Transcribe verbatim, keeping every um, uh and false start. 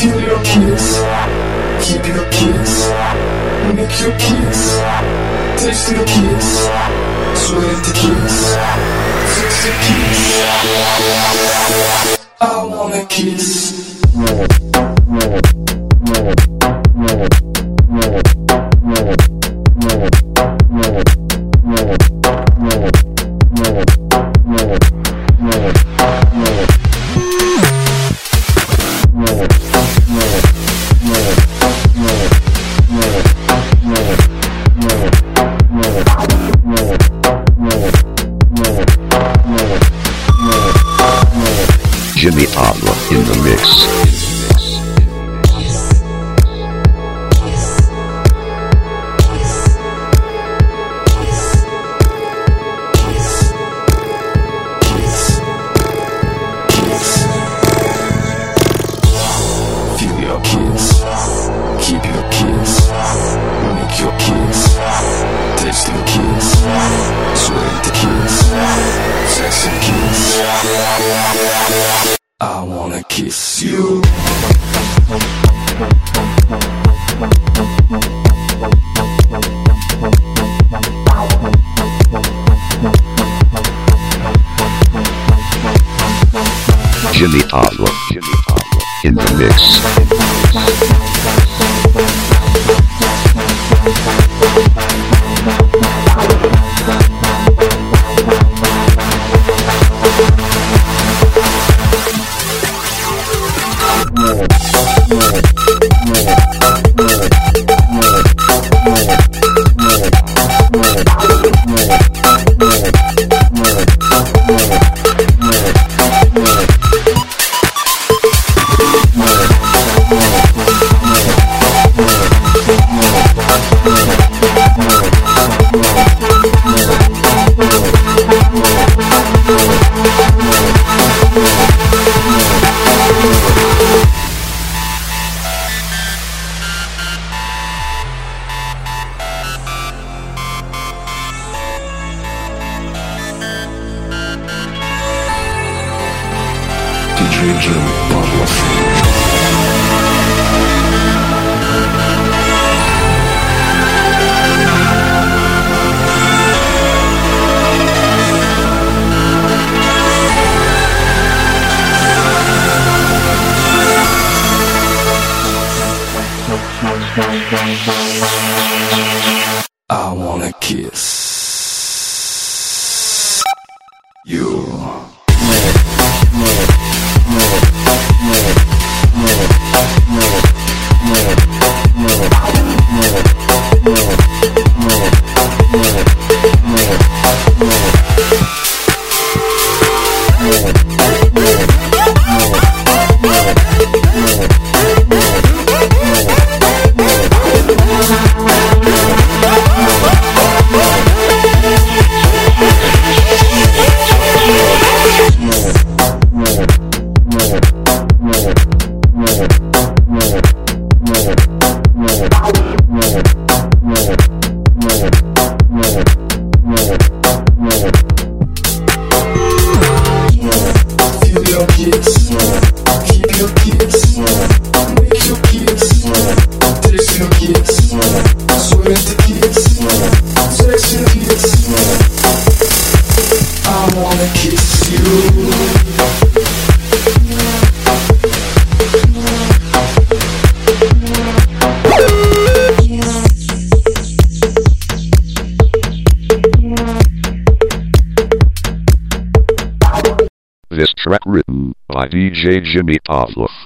Feel your kiss, keep your kiss, make your kiss, taste your kiss, sweat the kiss, sexy kiss. I wanna kiss. Jimmy Pablo in the mix. Feel your kiss, keep your kiss, make your kiss, taste your kiss, sweat the kiss, sexy kiss. I wanna kiss you. Jimmy Pablo, Jimmy Pablo in the mix. D J Jimmy Pablo. I wanna kiss you. This track written by D J Jimmy Pavlov.